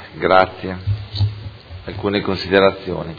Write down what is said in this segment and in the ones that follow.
Grazie. Alcune considerazioni.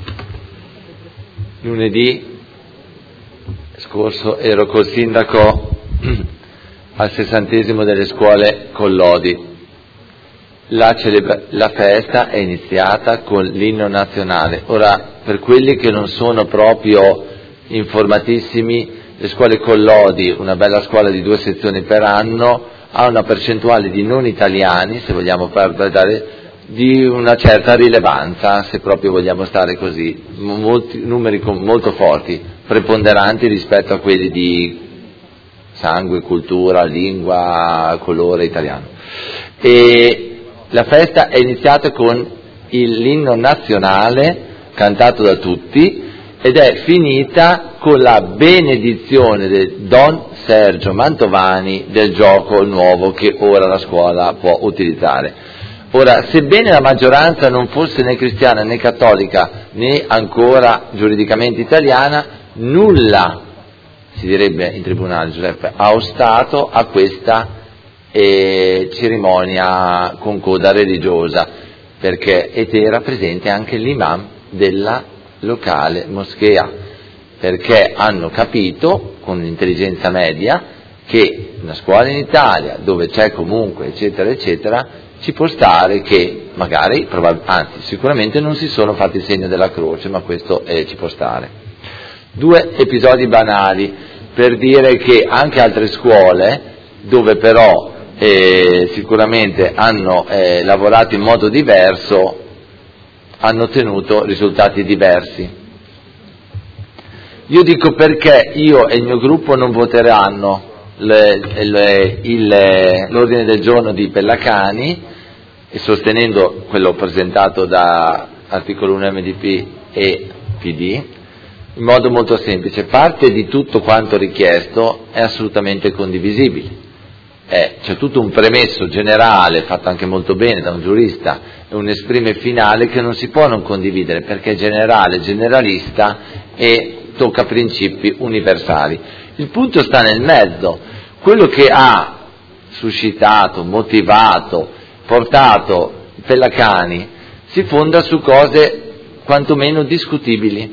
Lunedì scorso ero col sindaco al 60° delle scuole Collodi. La festa è iniziata con l'inno nazionale. Ora, per quelli che non sono proprio informatissimi, le scuole Collodi, una bella scuola di 2 sezioni per anno, ha una percentuale di non italiani, se vogliamo parlare, di una certa rilevanza, se proprio vogliamo stare così, molti numeri molto forti, preponderanti rispetto a quelli di sangue, cultura, lingua, colore italiano. E la festa è iniziata con l'inno nazionale cantato da tutti ed è finita con la benedizione del Don Sergio Mantovani del gioco nuovo che ora la scuola può utilizzare. Ora, sebbene la maggioranza non fosse né cristiana né cattolica né ancora giuridicamente italiana, nulla, si direbbe in tribunale, Giuseppe, ha ostato a questa cerimonia con coda religiosa, ed era presente anche l'imam della locale moschea, perché hanno capito con l'intelligenza media che una scuola in Italia dove c'è comunque eccetera eccetera ci può stare che magari, anzi sicuramente non si sono fatti il segno della croce, ma questo ci può stare. 2 episodi banali per dire che anche altre scuole dove però sicuramente hanno lavorato in modo diverso hanno ottenuto risultati diversi. Io dico perché io e il mio gruppo non voteranno l'ordine del giorno di Pellacani, e sostenendo quello presentato da articolo 1 MDP e PD, in modo molto semplice. Parte di tutto quanto richiesto è assolutamente condivisibile. C'è tutto un premesso generale, fatto anche molto bene da un giurista, e un esprime finale che non si può non condividere, perché è generale, generalista e tocca principi universali. Il punto sta nel mezzo. Quello che ha suscitato, motivato, portato Pellacani si fonda su cose quantomeno discutibili.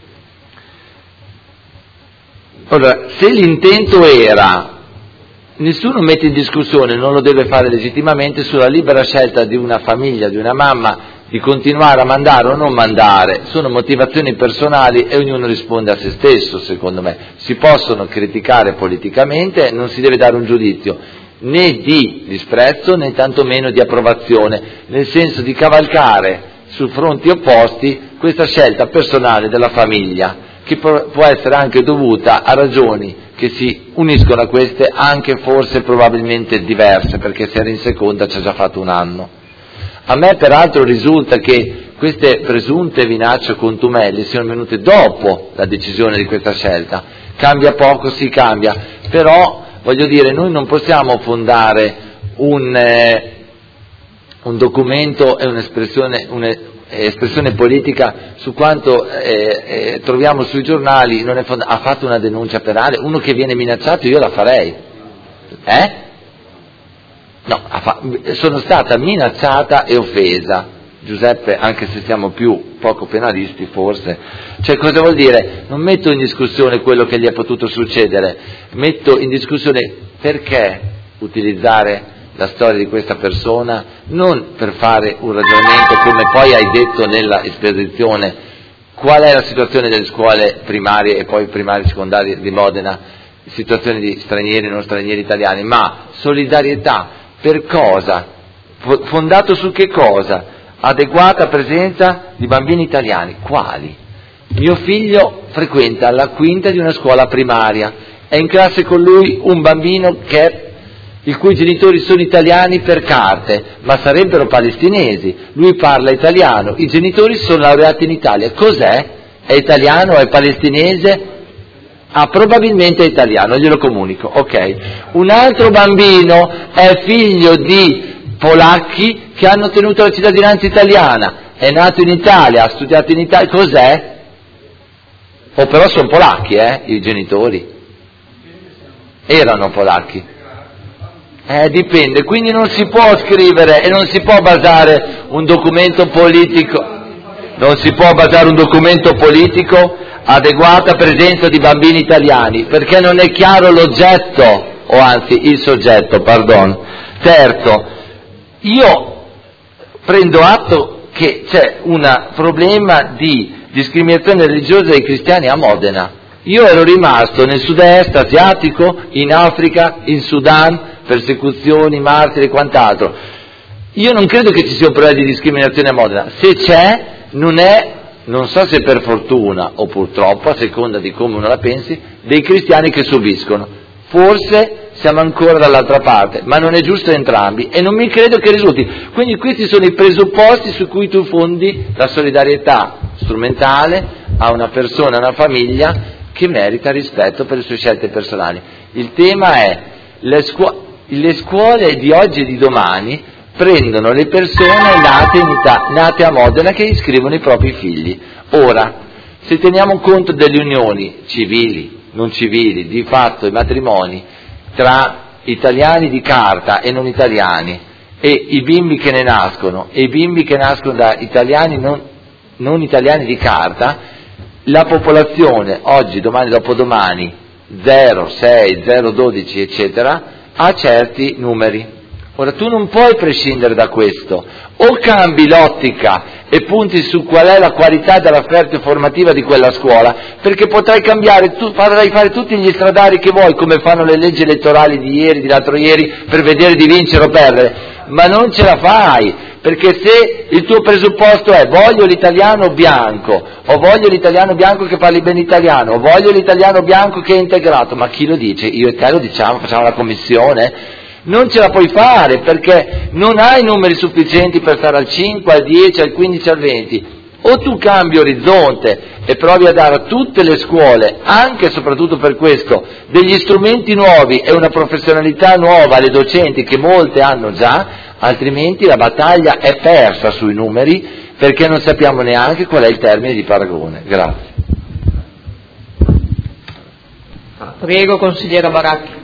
Ora, se l'intento era, nessuno mette in discussione, non lo deve fare legittimamente, sulla libera scelta di una famiglia, di una mamma, di continuare a mandare o non mandare, sono motivazioni personali e ognuno risponde a se stesso, secondo me. Si possono criticare politicamente, non si deve dare un giudizio né di disprezzo né tantomeno di approvazione, nel senso di cavalcare su fronti opposti questa scelta personale della famiglia, che può essere anche dovuta a ragioni che si uniscono a queste, anche forse probabilmente diverse, perché se era in seconda ci ha già fatto un anno. A me peraltro risulta che queste presunte minacce contumelle siano venute dopo la decisione di questa scelta. Cambia poco, si cambia, però voglio dire, noi non possiamo fondare un documento e un'espressione politica su quanto troviamo sui giornali. Ha fatto una denuncia penale, uno che viene minacciato io la farei, No, sono stata minacciata e offesa, Giuseppe, anche se siamo poco penalisti forse. Cioè, cosa vuol dire? Non metto in discussione quello che gli è potuto succedere, metto in discussione perché utilizzare la storia di questa persona, non per fare un ragionamento come poi hai detto nella esposizione, qual è la situazione delle scuole primarie e poi primarie e secondarie di Modena, situazione di stranieri e non stranieri italiani, ma solidarietà. Per cosa? Fondato su che cosa? Adeguata presenza di bambini italiani. Quali? Mio figlio frequenta la quinta di una scuola primaria, è in classe con lui un bambino i cui genitori sono italiani per carte, ma sarebbero palestinesi. Lui parla italiano, i genitori sono laureati in Italia. Cos'è? È italiano? È palestinese? Probabilmente è italiano, glielo comunico, ok. Un altro bambino è figlio di polacchi che hanno ottenuto la cittadinanza italiana, è nato in Italia, ha studiato in Italia, cos'è? Però sono polacchi, i genitori. Erano polacchi. Dipende, quindi non si può scrivere e non si può basare un documento politico, adeguata presenza di bambini italiani, perché non è chiaro l'oggetto, o anzi il soggetto, perdono. Terzo, io prendo atto che c'è un problema di discriminazione religiosa dei cristiani a Modena. Io ero rimasto nel sud-est asiatico, in Africa, in Sudan, persecuzioni, martiri e quant'altro. Io non credo che ci sia un problema di discriminazione a Modena. Se c'è, non so se per fortuna o purtroppo, a seconda di come uno la pensi, dei cristiani che subiscono. Forse siamo ancora dall'altra parte, ma non è giusto entrambi e non mi credo che risulti. Quindi questi sono i presupposti su cui tu fondi la solidarietà strumentale a una persona, a una famiglia che merita rispetto per le sue scelte personali. Il tema è le scuole di oggi e di domani prendono le persone nate a Modena che iscrivono i propri figli. Ora, se teniamo conto delle unioni civili, non civili, di fatto i matrimoni tra italiani di carta e non italiani e i bimbi che ne nascono e i bimbi che nascono da italiani non italiani di carta, la popolazione oggi, domani, dopodomani 0, 6, 0, 12 eccetera ha certi numeri. Ora tu non puoi prescindere da questo, o cambi l'ottica e punti su qual è la qualità dell'offerta formativa di quella scuola, perché potrai potrai fare tutti gli stradali che vuoi, come fanno le leggi elettorali di ieri, di l'altro ieri, per vedere di vincere o perdere, ma non ce la fai, perché se il tuo presupposto è voglio l'italiano bianco, o voglio l'italiano bianco che parli bene italiano, o voglio l'italiano bianco che è integrato, ma chi lo dice? Io e te lo diciamo, facciamo la commissione? Non ce la puoi fare perché non hai numeri sufficienti per stare al 5, al 10, al 15, al 20. O tu cambi orizzonte e provi a dare a tutte le scuole, anche e soprattutto per questo, degli strumenti nuovi e una professionalità nuova alle docenti che molte hanno già, altrimenti la battaglia è persa sui numeri perché non sappiamo neanche qual è il termine di paragone. Grazie. Prego, consigliera Baracchi.